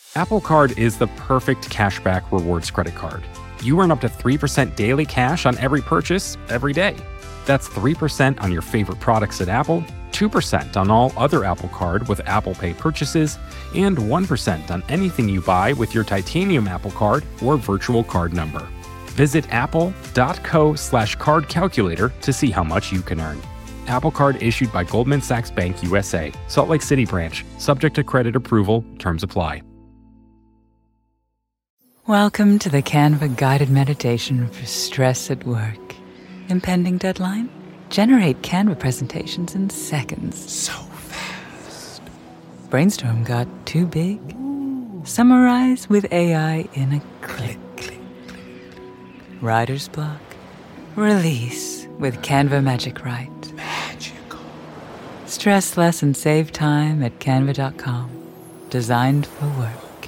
Apple Card is the perfect cashback rewards credit card. You earn up to 3% daily cash on every purchase every day. That's 3% on your favorite products at Apple, 2% on all other Apple Card with Apple Pay purchases, and 1% on anything you buy with your titanium Apple Card or virtual card number. Visit apple.co/card calculator to see how much you can earn. Apple Card issued by Goldman Sachs Bank USA, Salt Lake City branch, subject to credit approval, terms apply. Welcome to the Canva guided meditation for stress at work. Impending deadline? Generate Canva presentations in seconds. So fast. Brainstorm got too big? Ooh. Summarize with AI in a click. Writer's block? Release with Canva Magic Write. Magical. Stress less and save time at canva.com. Designed for work.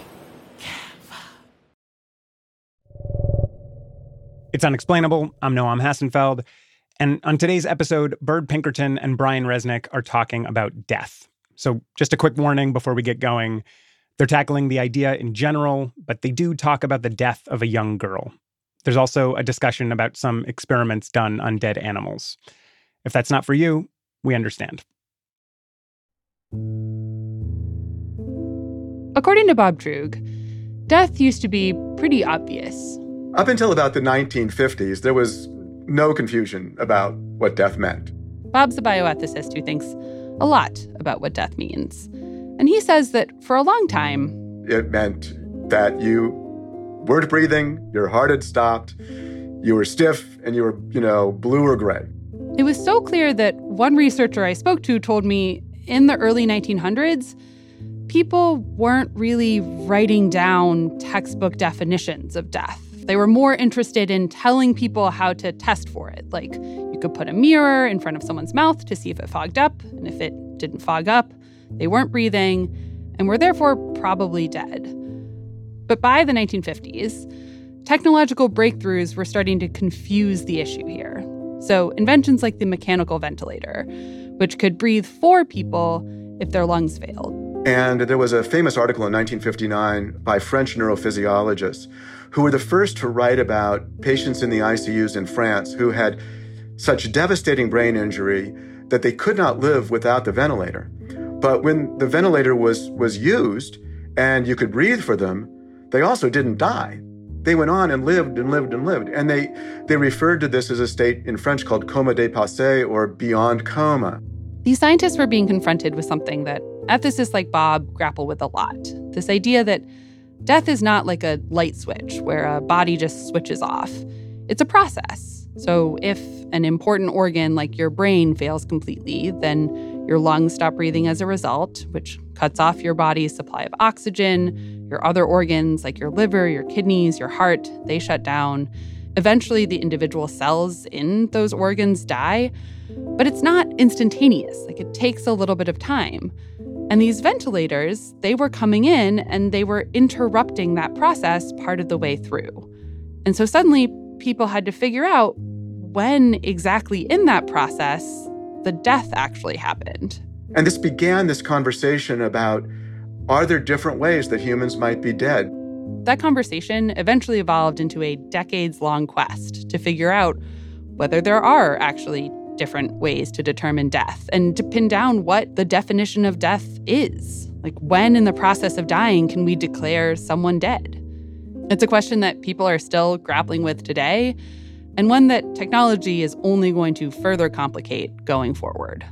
It's Unexplainable. I'm Noam Hassenfeld. And on today's episode, Byrd Pinkerton and Brian Resnick are talking about death. So just a quick warning before we get going. They're tackling the idea in general, but they do talk about the death of a young girl. There's also a discussion about some experiments done on dead animals. If that's not for you, we understand. According to Bob Droog, death used to be pretty obvious. Up until about the 1950s, there was no confusion about what death meant. Bob's a bioethicist who thinks a lot about what death means. And he says that for a long time, it meant that you weren't breathing, your heart had stopped, you were stiff, and you were, blue or gray. It was so clear that one researcher I spoke to told me in the early 1900s, people weren't really writing down textbook definitions of death. They were more interested in telling people how to test for it. Like, you could put a mirror in front of someone's mouth to see if it fogged up, and if it didn't fog up, they weren't breathing, and were therefore probably dead. But by the 1950s, technological breakthroughs were starting to confuse the issue here. So inventions like the mechanical ventilator, which could breathe for people if their lungs failed. And there was a famous article in 1959 by French neurophysiologists who were the first to write about patients in the ICUs in France who had such devastating brain injury that they could not live without the ventilator. But when the ventilator was used and you could breathe for them, they also didn't die. They went on and lived and lived and lived. And they referred to this as a state in French called coma dépassé, or beyond coma. These scientists were being confronted with something that ethicists like Bob grapple with a lot. This idea that death is not like a light switch where a body just switches off. It's a process. So if an important organ like your brain fails completely, then your lungs stop breathing as a result, which cuts off your body's supply of oxygen. Your other organs like your liver, your kidneys, your heart, they shut down. Eventually, the individual cells in those organs die. But it's not instantaneous. Like, it takes a little bit of time. And these ventilators, they were coming in and they were interrupting that process part of the way through. And so suddenly people had to figure out when exactly in that process the death actually happened. And this began this conversation about, are there different ways that humans might be dead? That conversation eventually evolved into a decades-long quest to figure out whether there are actually different ways to determine death and to pin down what the definition of death is. Like, when in the process of dying can we declare someone dead? It's a question that people are still grappling with today, and one that technology is only going to further complicate going forward.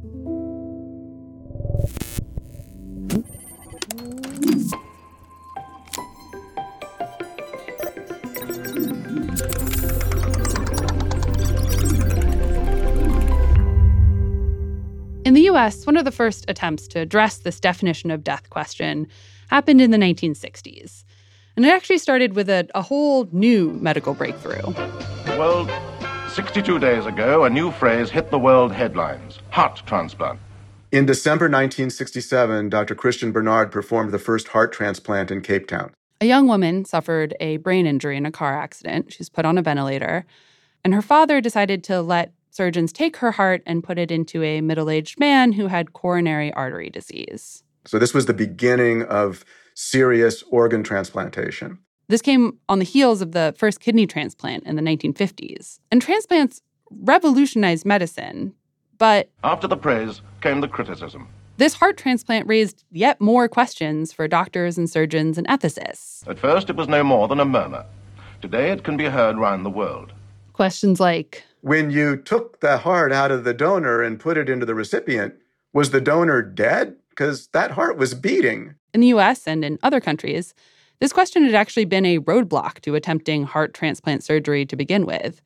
In the U.S., one of the first attempts to address this definition of death question happened in the 1960s. And it actually started with a whole new medical breakthrough. Well, 62 days ago, a new phrase hit the world headlines: heart transplant. In December 1967, Dr. Christian Bernard performed the first heart transplant in Cape Town. A young woman suffered a brain injury in a car accident. She's put on a ventilator. And her father decided to let surgeons take her heart and put it into a middle-aged man who had coronary artery disease. So this was the beginning of serious organ transplantation. This came on the heels of the first kidney transplant in the 1950s. And transplants revolutionized medicine, but After the praise came the criticism. this heart transplant raised yet more questions for doctors and surgeons and ethicists. At first, it was no more than a murmur. Today, it can be heard round the world. Questions like, When you took the heart out of the donor and put it into the recipient, was the donor dead? Because that heart was beating. in the US and in other countries, this question had actually been a roadblock to attempting heart transplant surgery to begin with.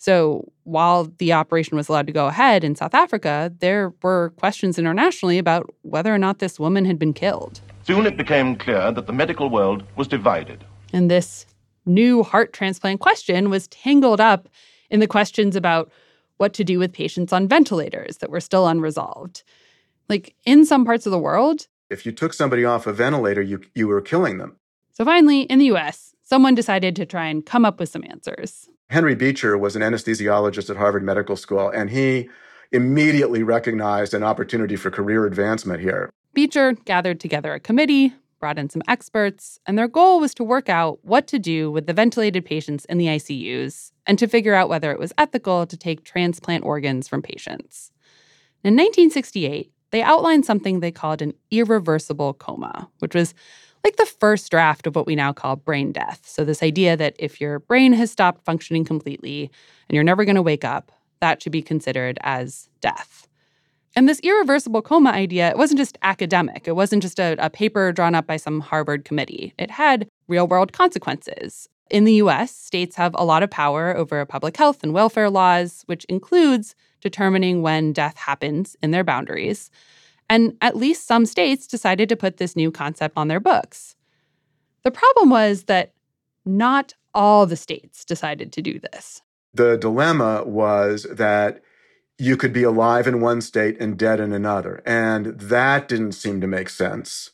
So while the operation was allowed to go ahead in South Africa, there were questions internationally about whether or not this woman had been killed. Soon it became clear that the medical world was divided. And this new heart transplant question was tangled up in the questions about what to do with patients on ventilators that were still unresolved. Like, in some parts of the world. If you took somebody off a ventilator, you were killing them. So finally, in the US, someone decided to try and come up with some answers. Henry Beecher was an anesthesiologist at Harvard Medical School, and he immediately recognized an opportunity for career advancement here. Beecher gathered together a committee, brought in some experts, and their goal was to work out what to do with the ventilated patients in the ICUs and to figure out whether it was ethical to take transplant organs from patients. In 1968, they outlined something they called an irreversible coma, which was like the first draft of what we now call brain death. So this idea that if your brain has stopped functioning completely and you're never going to wake up, that should be considered as death. And this irreversible coma idea, it wasn't just academic. It wasn't just a paper drawn up by some Harvard committee. It had real-world consequences. In the U.S., states have a lot of power over public health and welfare laws, which includes determining when death happens in their boundaries. And at least some states decided to put this new concept on their books. The problem was that not all the states decided to do this. The dilemma was that you could be alive in one state and dead in another, and that didn't seem to make sense.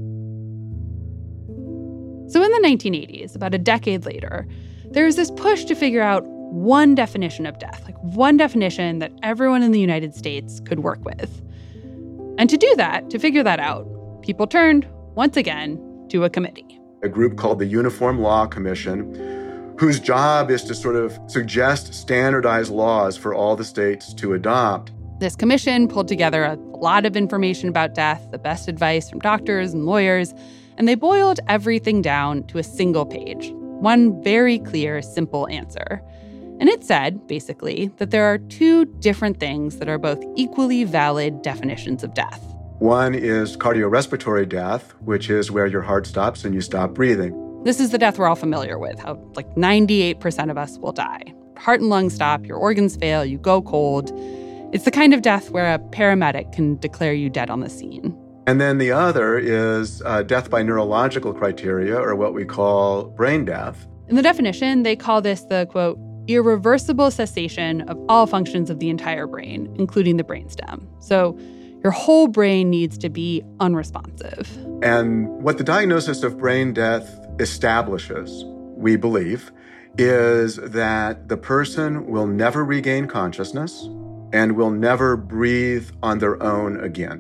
So in the 1980s, about a decade later, there was this push to figure out one definition of death, like one definition that everyone in the United States could work with. And to do that, to figure that out, people turned, once again, to a committee. A group called the Uniform Law Commission, whose job is to sort of suggest standardized laws for all the states to adopt. This commission pulled together a lot of information about death, the best advice from doctors and lawyers, and they boiled everything down to a single page, one very clear, simple answer. And it said, basically, that there are two different things that are both equally valid definitions of death. One is cardiorespiratory death, which is where your heart stops and you stop breathing. This is the death we're all familiar with, how like 98% of us will die. Heart and lungs stop, your organs fail, you go cold. It's the kind of death where a paramedic can declare you dead on the scene. And then the other is death by neurological criteria, or what we call brain death. In the definition, they call this the, quote, irreversible cessation of all functions of the entire brain, including the brainstem. So your whole brain needs to be unresponsive. And what the diagnosis of brain death establishes, we believe, is that the person will never regain consciousness and will never breathe on their own again.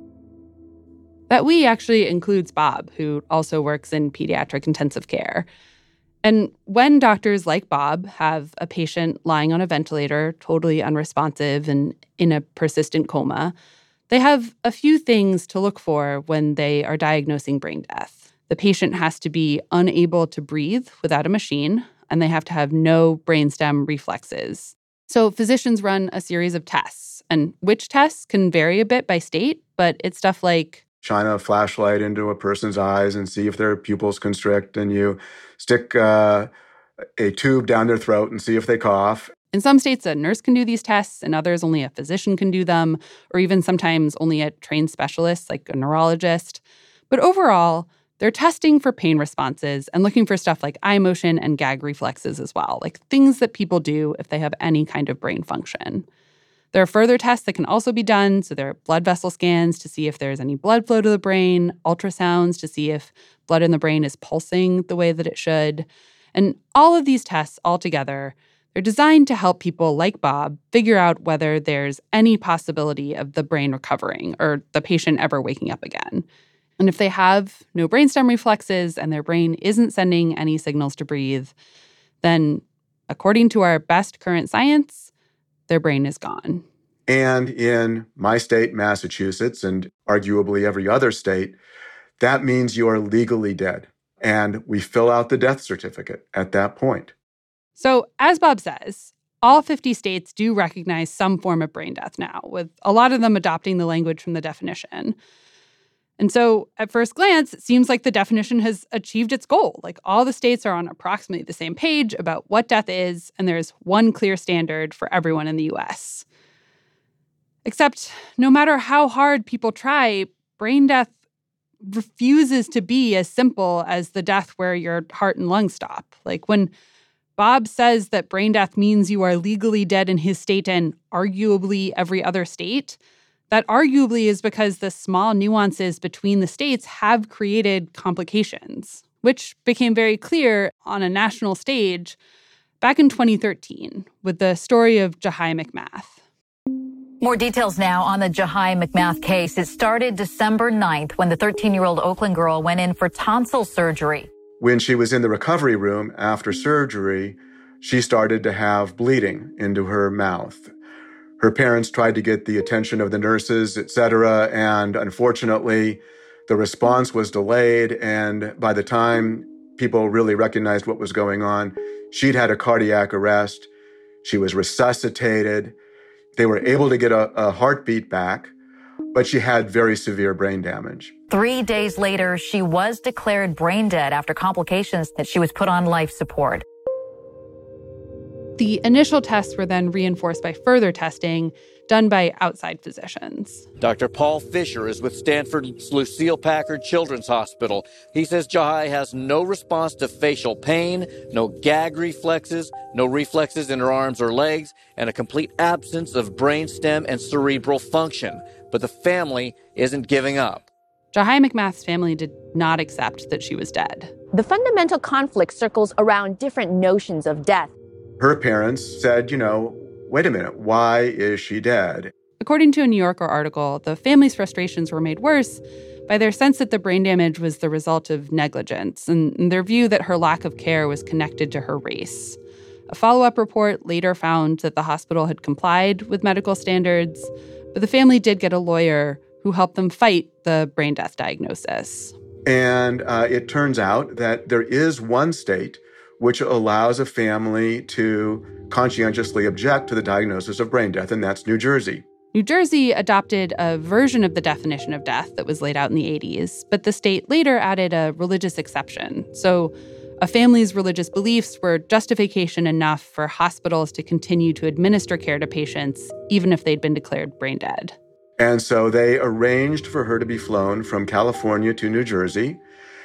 That we actually includes Bob, who also works in pediatric intensive care. And when doctors like Bob have a patient lying on a ventilator, totally unresponsive and in a persistent coma, they have a few things to look for when they are diagnosing brain death. The patient has to be unable to breathe without a machine, and they have to have no brainstem reflexes. So physicians run a series of tests, and which tests can vary a bit by state, but it's stuff like shine a flashlight into a person's eyes and see if their pupils constrict, and you stick a tube down their throat and see if they cough. In some states, a nurse can do these tests, and others only a physician can do them, or even sometimes only a trained specialist like a neurologist. But overall, they're testing for pain responses and looking for stuff like eye motion and gag reflexes as well, like things that people do if they have any kind of brain function. There are further tests that can also be done. So there are blood vessel scans to see if there's any blood flow to the brain, ultrasounds to see if blood in the brain is pulsing the way that it should. And all of these tests altogether, they're designed to help people like Bob figure out whether there's any possibility of the brain recovering or the patient ever waking up again. And if they have no brainstem reflexes and their brain isn't sending any signals to breathe, then according to our best current science, their brain is gone. And in my state, Massachusetts, and arguably every other state, that means you are legally dead. And we fill out the death certificate at that point. So, as Bob says, all 50 states do recognize some form of brain death now, with a lot of them adopting the language from the definition. And so, at first glance, it seems like the definition has achieved its goal. Like, all the states are on approximately the same page about what death is, and there's one clear standard for everyone in the U.S. Except, no matter how hard people try, brain death refuses to be as simple as the death where your heart and lungs stop. Like, when Bob says that brain death means you are legally dead in his state and arguably every other state, that arguably is because the small nuances between the states have created complications, which became very clear on a national stage back in 2013 with the story of Jahi McMath. More details now on the Jahi McMath case. It started December 9th when the 13-year-old Oakland girl went in for tonsil surgery. When she was in the recovery room after surgery, she started to have bleeding into her mouth. Her parents tried to get the attention of the nurses, et cetera, and unfortunately, the response was delayed, and by the time people really recognized what was going on, she'd had a cardiac arrest. She was resuscitated. They were able to get a heartbeat back, but she had very severe brain damage. 3 days later, she was declared brain dead after complications that she was put on life support. The initial tests were then reinforced by further testing done by outside physicians. Dr. Paul Fisher is with Stanford's Lucille Packard Children's Hospital. He says Jahi has no response to facial pain, no gag reflexes, no reflexes in her arms or legs, and a complete absence of brainstem and cerebral function. But the family isn't giving up. Jahi McMath's family did not accept that she was dead. The fundamental conflict circles around different notions of death. Her parents said, wait a minute, why is she dead? According to a New Yorker article, the family's frustrations were made worse by their sense that the brain damage was the result of negligence and their view that her lack of care was connected to her race. A follow-up report later found that the hospital had complied with medical standards, but the family did get a lawyer who helped them fight the brain death diagnosis. And it turns out that there is one state which allows a family to conscientiously object to the diagnosis of brain death, and that's New Jersey. New Jersey adopted a version of the definition of death that was laid out in the 80s, but the state later added a religious exception. So a family's religious beliefs were justification enough for hospitals to continue to administer care to patients, even if they'd been declared brain dead. And so they arranged for her to be flown from California to New Jersey,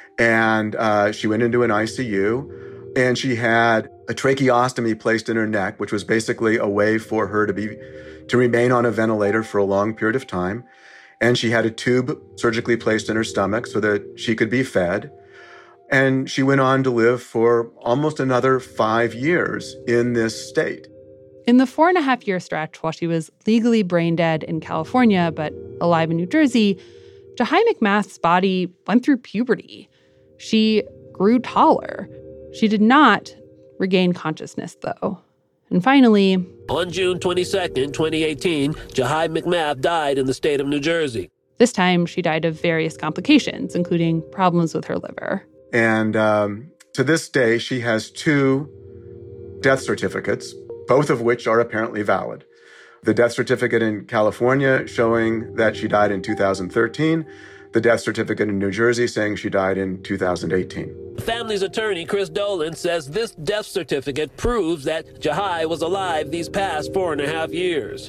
and she went into an ICU. And she had a tracheostomy placed in her neck, which was basically a way for her to remain on a ventilator for a long period of time. And she had a tube surgically placed in her stomach so that she could be fed. And she went on to live for almost another 5 years in this state. In the 4.5-year stretch while she was legally brain dead in California but alive in New Jersey, Jahi McMath's body went through puberty. She grew taller. She did not regain consciousness, though. And finally, on June 22nd, 2018, Jahi McMath died in the state of New Jersey. This time, she died of various complications, including problems with her liver. And to this day, she has 2 death certificates, both of which are apparently valid. The death certificate in California showing that she died in 2013, the death certificate in New Jersey saying she died in 2018. The family's attorney, Chris Dolan, says this death certificate proves that Jahi was alive these past 4.5 years.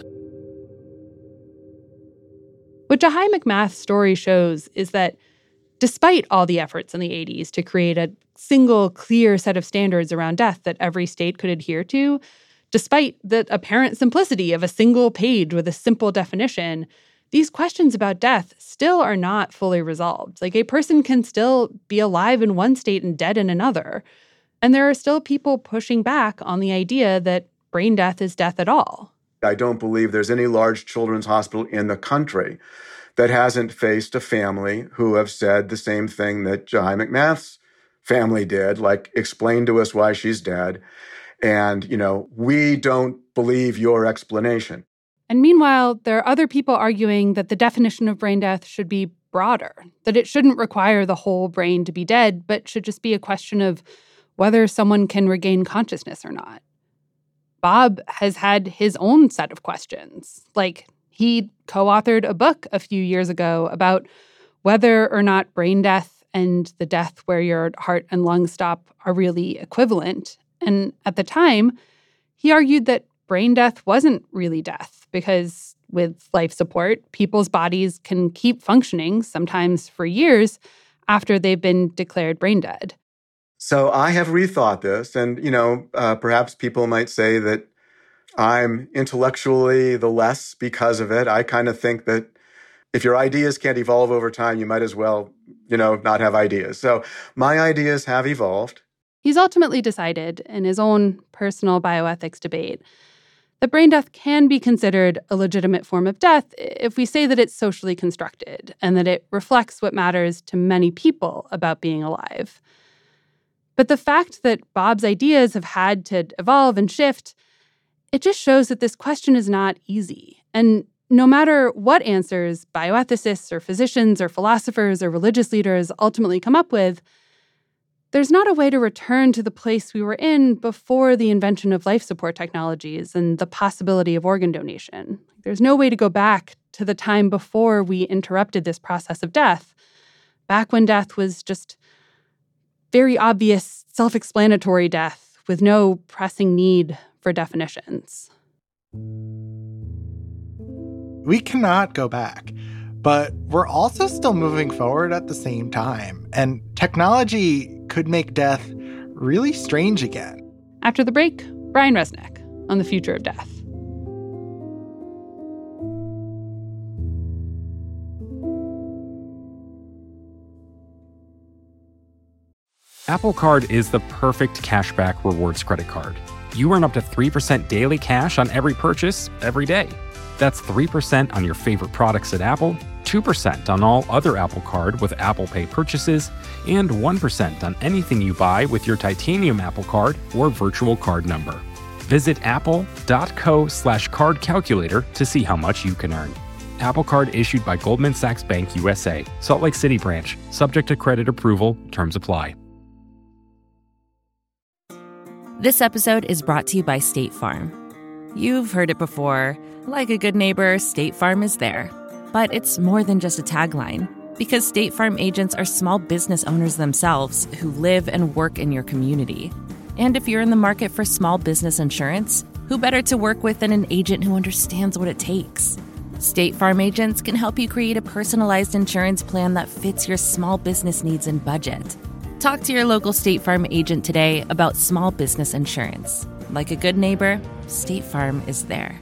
What Jahi McMath's story shows is that despite all the efforts in the 80s to create a single, clear set of standards around death that every state could adhere to, despite the apparent simplicity of a single page with a simple definition, these questions about death still are not fully resolved. Like, a person can still be alive in one state and dead in another. And there are still people pushing back on the idea that brain death is death at all. I don't believe there's any large children's hospital in the country that hasn't faced a family who have said the same thing that Jahi McMath's family did, like, explain to us why she's dead. And, we don't believe your explanation. And meanwhile, there are other people arguing that the definition of brain death should be broader, that it shouldn't require the whole brain to be dead, but should just be a question of whether someone can regain consciousness or not. Bob has had his own set of questions. Like, he co-authored a book a few years ago about whether or not brain death and the death where your heart and lungs stop are really equivalent. And at the time, he argued that brain death wasn't really death because with life support, people's bodies can keep functioning, sometimes for years, after they've been declared brain dead. So I have rethought this, and, perhaps people might say that I'm intellectually the less because of it. I kind of think that if your ideas can't evolve over time, you might as well, not have ideas. So my ideas have evolved. He's ultimately decided in his own personal bioethics debate that brain death can be considered a legitimate form of death if we say that it's socially constructed and that it reflects what matters to many people about being alive. But the fact that Bob's ideas have had to evolve and shift, it just shows that this question is not easy. And no matter what answers bioethicists or physicians or philosophers or religious leaders ultimately come up with, there's not a way to return to the place we were in before the invention of life support technologies and the possibility of organ donation. There's no way to go back to the time before we interrupted this process of death, back when death was just very obvious, self-explanatory death with no pressing need for definitions. We cannot go back, but we're also still moving forward at the same time, and technology could make death really strange again. After the break, Brian Resnick on the future of death. Apple Card is the perfect cashback rewards credit card. You earn up to 3% daily cash on every purchase every day. That's 3% on your favorite products at Apple, 2% on all other Apple Card with Apple Pay purchases, and 1% on anything you buy with your titanium Apple Card or virtual card number. Visit apple.co/card calculator to see how much you can earn. Apple Card issued by Goldman Sachs Bank USA, Salt Lake City branch, subject to credit approval, terms apply. This episode is brought to you by State Farm. You've heard it before. Like a good neighbor, State Farm is there. But it's more than just a tagline, because State Farm agents are small business owners themselves who live and work in your community. And if you're in the market for small business insurance, who better to work with than an agent who understands what it takes? State Farm agents can help you create a personalized insurance plan that fits your small business needs and budget. Talk to your local State Farm agent today about small business insurance. Like a good neighbor, State Farm is there.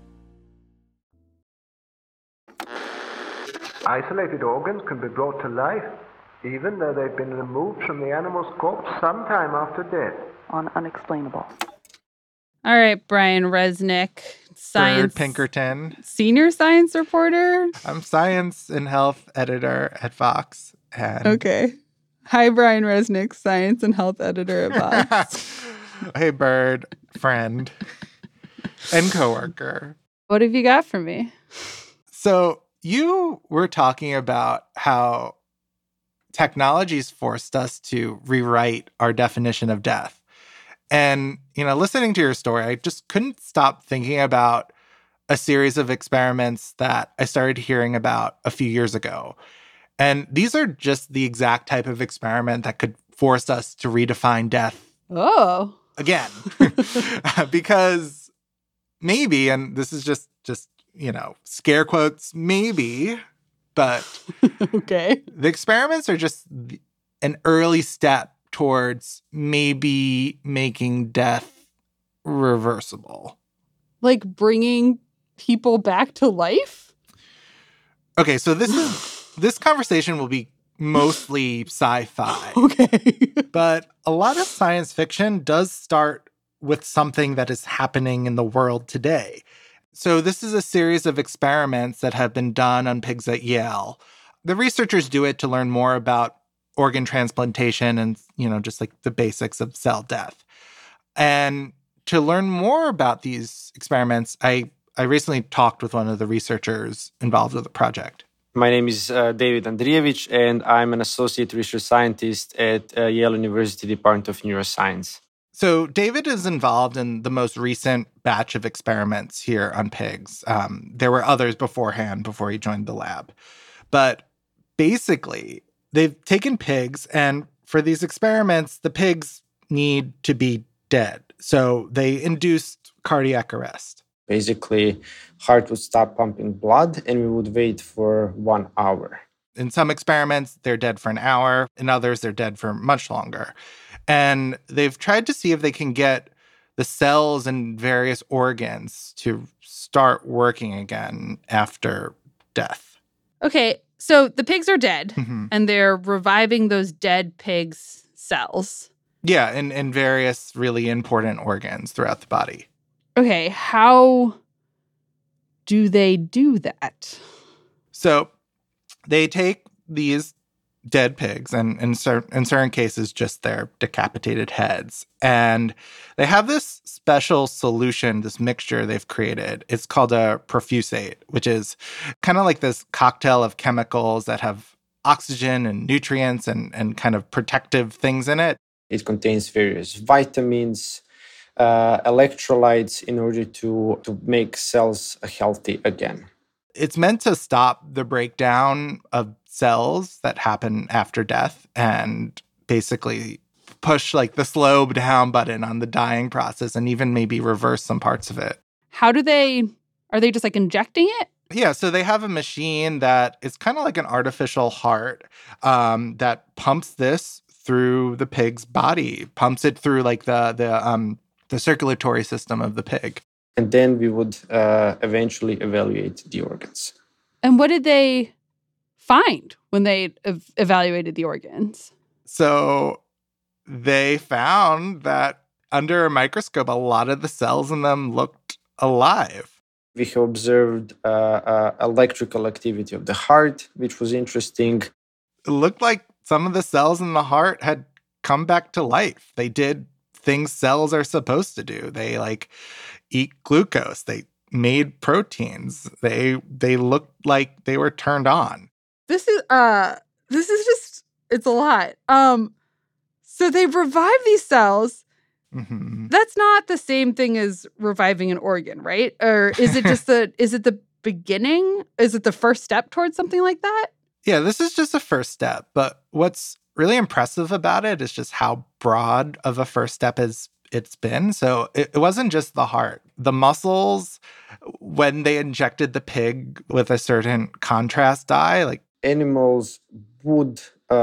Isolated organs can be brought to life, even though they've been removed from the animal's corpse sometime after death. On Unexplainable. All right, Brian Resnick, science... Bird Pinkerton. Senior science reporter? I'm science and health editor at Vox. And okay. Hi, Brian Resnick, science and health editor at Vox. Hey, Bird, friend and coworker. What have you got for me? So you were talking about how technology's forced us to rewrite our definition of death. And, listening to your story, I just couldn't stop thinking about a series of experiments that I started hearing about a few years ago. And these are just the exact type of experiment that could force us to redefine death. Oh. Again. Because maybe, and this is just scare quotes, maybe, but okay. The experiments are just an early step towards maybe making death reversible. Like bringing people back to life? Okay, so this conversation will be mostly sci-fi. Okay. But a lot of science fiction does start with something that is happening in the world today. So this is a series of experiments that have been done on pigs at Yale. The researchers do it to learn more about organ transplantation and, just like the basics of cell death. And to learn more about these experiments, I recently talked with one of the researchers involved with the project. My name is David Andrievich, and I'm an associate research scientist at Yale University Department of Neuroscience. So David is involved in the most recent batch of experiments here on pigs. There were others beforehand, before he joined the lab. But basically, they've taken pigs, and for these experiments, the pigs need to be dead. So they induced cardiac arrest. Basically, heart would stop pumping blood, and we would wait for 1 hour. In some experiments, they're dead for an hour. In others, they're dead for much longer. And they've tried to see if they can get the cells in various organs to start working again after death. Okay, so the pigs are dead, and they're reviving those dead pigs' cells. Yeah, in various really important organs throughout the body. Okay, how do they do that? So they take these dead pigs, and in certain cases, just their decapitated heads. And they have this special solution, this mixture they've created. It's called a profusate, which is kind of like this cocktail of chemicals that have oxygen and nutrients and kind of protective things in it. It contains various vitamins, electrolytes in order to make cells healthy again. It's meant to stop the breakdown of cells that happen after death and basically push like the slow down button on the dying process and even maybe reverse some parts of it. Are they just like injecting it? Yeah, so they have a machine that is kind of like an artificial heart that pumps this through the pig's body, pumps it through like the circulatory system of the pig. And then we would eventually evaluate the organs. And what did they find when they evaluated the organs? So they found that under a microscope, a lot of the cells in them looked alive. We have observed electrical activity of the heart, which was interesting. It looked like some of the cells in the heart had come back to life. They did things cells are supposed to do. They like eat glucose. They made proteins. They looked like they were turned on. This is just, it's a lot. So they revive these cells. Mm-hmm. That's not the same thing as reviving an organ, right? Or is it just is it the beginning? Is it the first step towards something like that? Yeah, this is just a first step. But what's really impressive about it is just how broad of a first step it's been. So it wasn't just the heart. The muscles, when they injected the pig with a certain contrast dye, like animals would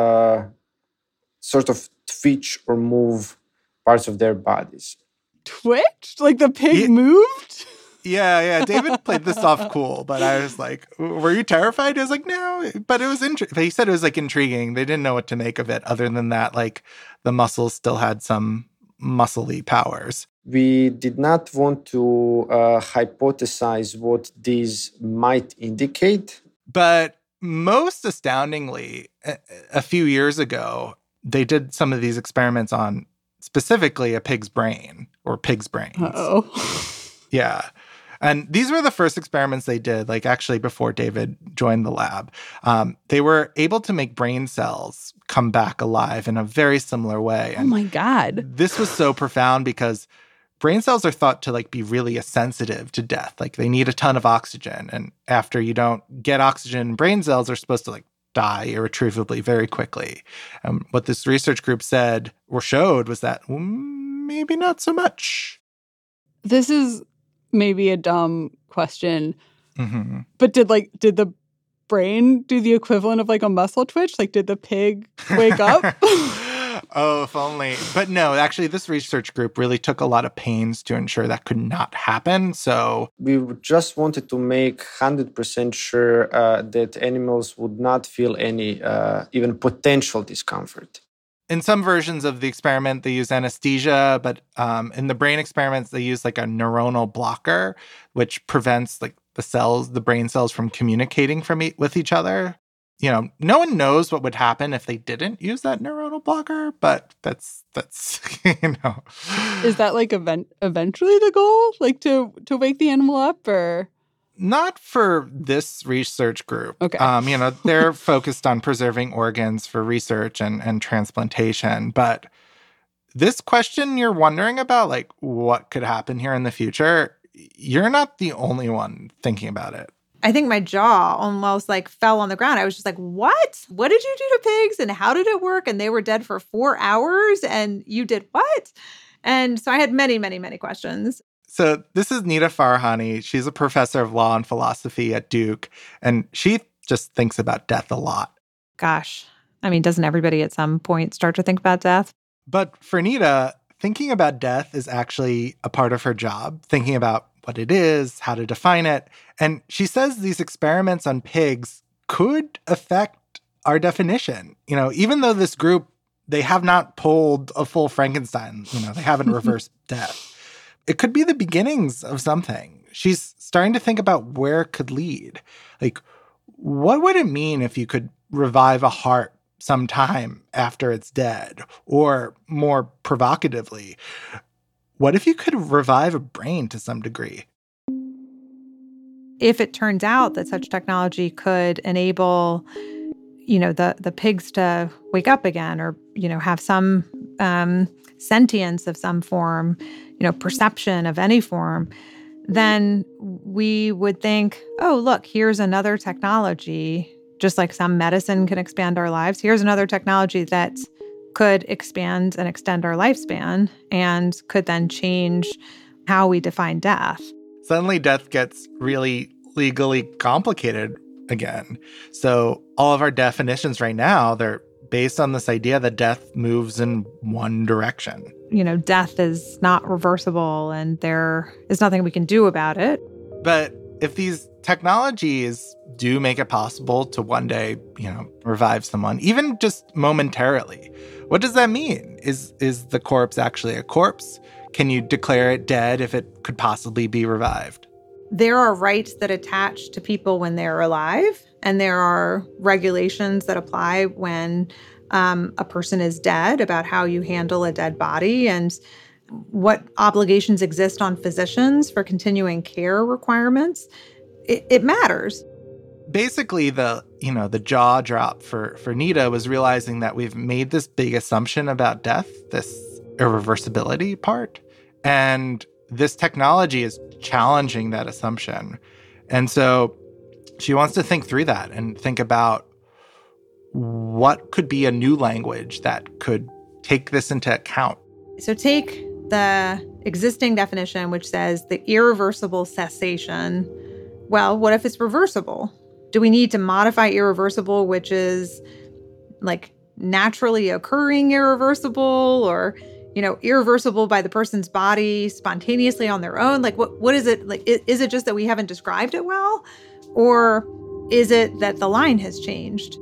sort of twitch or move parts of their bodies. Twitched? Like the pig moved? Yeah. David played this off cool, but I was like, were you terrified? He was like, no, but it was he said it was like intriguing. They didn't know what to make of it other than that, like the muscles still had some muscle-y powers. We did not want to hypothesize what these might indicate. But most astoundingly, a few years ago, they did some of these experiments on specifically a pig's brain or pig's brains. Uh-oh. Yeah. And these were the first experiments they did, like actually before David joined the lab. They were able to make brain cells come back alive in a very similar way. And my God. This was so profound because brain cells are thought to like be really sensitive to death. Like they need a ton of oxygen. And after you don't get oxygen, brain cells are supposed to like die irretrievably very quickly. What this research group said or showed was that maybe not so much. This is maybe a dumb question, mm-hmm. but did the brain do the equivalent of like a muscle twitch? Like, did the pig wake up? Oh, if only. But no, actually, this research group really took a lot of pains to ensure that could not happen. So we just wanted to make 100% sure that animals would not feel any even potential discomfort. In some versions of the experiment, they use anesthesia, but in the brain experiments, they use like a neuronal blocker, which prevents like the brain cells from communicating with each other. You know, no one knows what would happen if they didn't use that neuronal blocker, but that's you know. Is that like eventually the goal, like to wake the animal up, or? Not for this research group. Okay. You know, they're focused on preserving organs for research and transplantation. But this question you're wondering about, like what could happen here in the future, you're not the only one thinking about it. I think my jaw almost like fell on the ground. I was just like, what? What did you do to pigs and how did it work? And they were dead for 4 hours and you did what? And so I had many, many, many questions. So this is Nita Farahani. She's a professor of law and philosophy at Duke, and she just thinks about death a lot. Gosh, I mean, doesn't everybody at some point start to think about death? But for Nita, thinking about death is actually a part of her job, thinking about what it is, how to define it. And she says these experiments on pigs could affect our definition. You know, even though this group, they have not pulled a full Frankenstein, you know, they haven't reversed death. It could be the beginnings of something. She's starting to think about where it could lead. Like, what would it mean if you could revive a heart sometime after it's dead? Or more provocatively, what if you could revive a brain to some degree? If it turns out that such technology could enable, you know, the pigs to wake up again or, you know, have some sentience of some form, you know, perception of any form, then we would think, oh, look, here's another technology, just like some medicine can expand our lives. Here's another technology that could expand and extend our lifespan and could then change how we define death. Suddenly death gets really legally complicated again. So all of our definitions right now, they're based on this idea that death moves in one direction. You know, death is not reversible and there is nothing we can do about it. But if these technologies do make it possible to one day, you know, revive someone, even just momentarily, what does that mean? Is the corpse actually a corpse? Can you declare it dead if it could possibly be revived? There are rights that attach to people when they're alive, and there are regulations that apply when a person is dead about how you handle a dead body and what obligations exist on physicians for continuing care requirements. It matters. Basically, the jaw drop for Nita was realizing that we've made this big assumption about death, this irreversibility part, and this technology is challenging that assumption. And so she wants to think through that and think about what could be a new language that could take this into account. So take the existing definition, which says the irreversible cessation. Well, what if it's reversible? Do we need to modify irreversible, which is like naturally occurring irreversible, or, you know, irreversible by the person's body spontaneously on their own? Like, what is it? Like, is it just that we haven't described it well? Or is it that the line has changed?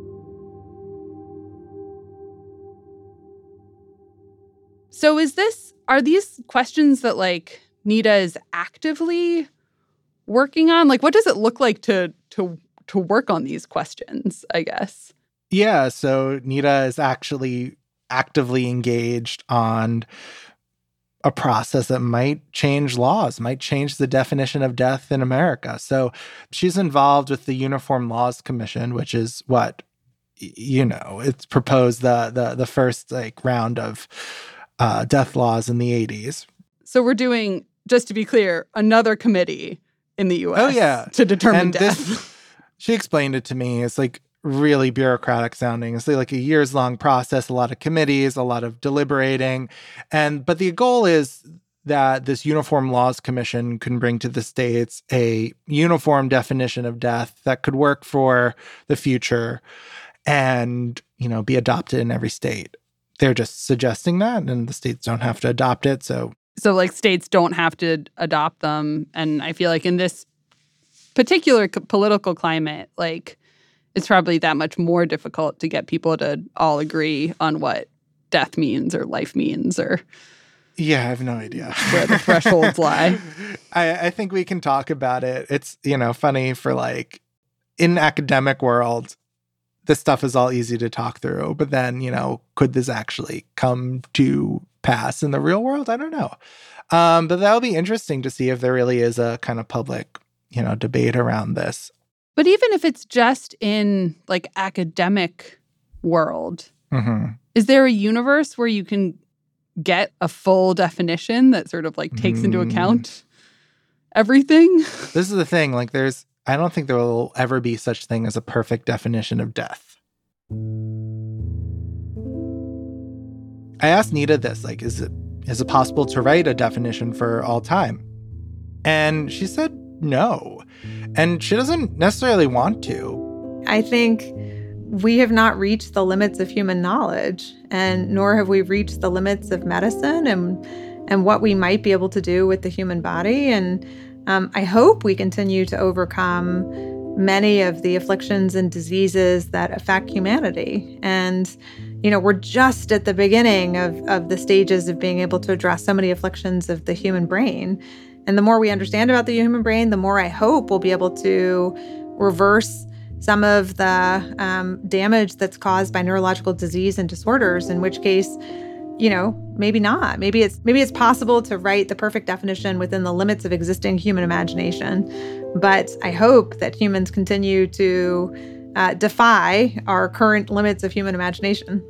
So are these questions that like Nita is actively working on? Like, what does it look like to work on these questions, I guess? Yeah, so Nita is actually actively engaged on a process that might change laws, might change the definition of death in America. So she's involved with the Uniform Laws Commission, which is what, you know, it's proposed the first like round of death laws in the 80s. So we're doing, just to be clear, another committee in the U.S. to determine death. She explained it to me. It's like really bureaucratic sounding. It's like a years-long process, a lot of committees, a lot of deliberating. But the goal is that this Uniform Laws Commission can bring to the states a uniform definition of death that could work for the future and, you know, be adopted in every state. They're just suggesting that, and the states don't have to adopt it. So like states don't have to adopt them. And I feel like in this particular political climate, like, it's probably that much more difficult to get people to all agree on what death means or life means or... Yeah, I have no idea. Where the thresholds lie. I think we can talk about it. It's, funny for like, in academic world, this stuff is all easy to talk through. But then, could this actually come to pass in the real world? I don't know. But that'll be interesting to see if there really is a kind of public, debate around this. But even if it's just in like academic world, is there a universe where you can get a full definition that sort of like takes into account everything? This is the thing. Like I don't think there will ever be such thing as a perfect definition of death. I asked Nita this, like, is it possible to write a definition for all time? And she said no. And she doesn't necessarily want to. I think we have not reached the limits of human knowledge, and nor have we reached the limits of medicine and what we might be able to do with the human body. And I hope we continue to overcome many of the afflictions and diseases that affect humanity. And, we're just at the beginning of the stages of being able to address so many afflictions of the human brain. And the more we understand about the human brain, the more I hope we'll be able to reverse some of the damage that's caused by neurological disease and disorders, in which case, maybe not. Maybe it's possible to write the perfect definition within the limits of existing human imagination. But I hope that humans continue to defy our current limits of human imagination.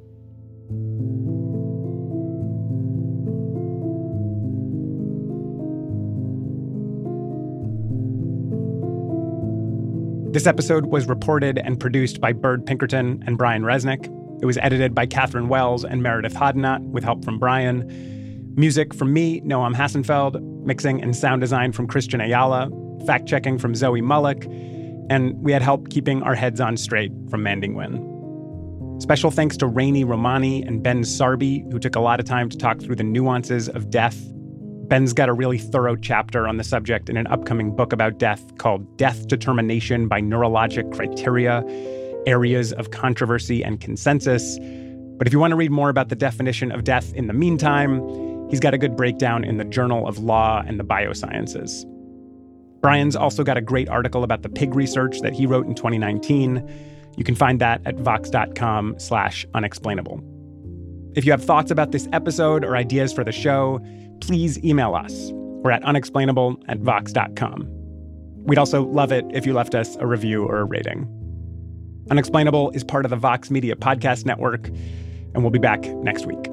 This episode was reported and produced by Bird Pinkerton and Brian Resnick. It was edited by Catherine Wells and Meredith Hodnott with help from Brian. Music from me, Noam Hassenfeld. Mixing and sound design from Christian Ayala. Fact-checking from Zoe Mullick. And we had help keeping our heads on straight from Manding Nguyen. Special thanks to Rainey Romani and Ben Sarby, who took a lot of time to talk through the nuances of death. Ben's got a really thorough chapter on the subject in an upcoming book about death called Death Determination by Neurologic Criteria, Areas of Controversy and Consensus. But if you want to read more about the definition of death in the meantime, he's got a good breakdown in the Journal of Law and the Biosciences. Brian's also got a great article about the pig research that he wrote in 2019. You can find that at vox.com/unexplainable. If you have thoughts about this episode or ideas for the show, please email us. We're at unexplainable@vox.com. We'd also love it if you left us a review or a rating. Unexplainable is part of the Vox Media Podcast Network, and we'll be back next week.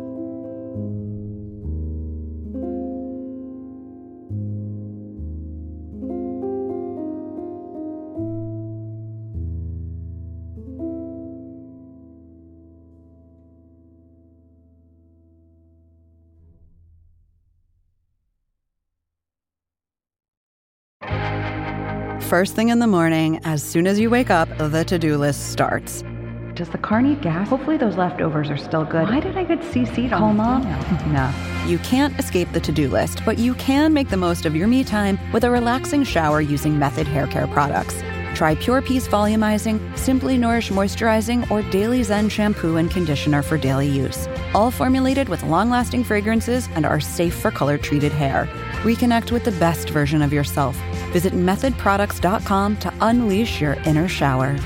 First thing in the morning, as soon as you wake up, the to-do list starts. Does the car need gas? Hopefully those leftovers are still good. Why did I get CC'd on Call Mom? No. You can't escape the to-do list, but you can make the most of your me time with a relaxing shower using Method Hair Care products. Try Pure Peace Volumizing, Simply Nourish Moisturizing, or Daily Zen Shampoo and Conditioner for daily use. All formulated with long-lasting fragrances and are safe for color-treated hair. Reconnect with the best version of yourself. Visit methodproducts.com to unleash your inner shower.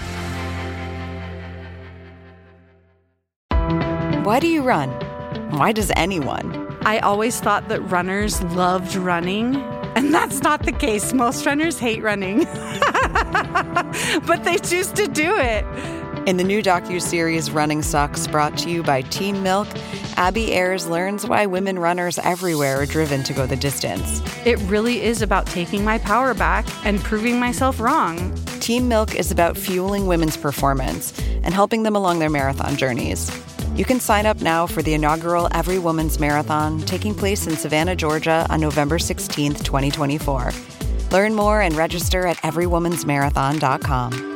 Why do you run? Why does anyone? I always thought that runners loved running, and that's not the case. Most runners hate running, but they choose to do it. In the new docuseries Running Sucks, brought to you by Team Milk, Abby Ayers learns why women runners everywhere are driven to go the distance. It really is about taking my power back and proving myself wrong. Team Milk is about fueling women's performance and helping them along their marathon journeys. You can sign up now for the inaugural Every Woman's Marathon taking place in Savannah, Georgia on November 16th, 2024. Learn more and register at everywomansmarathon.com.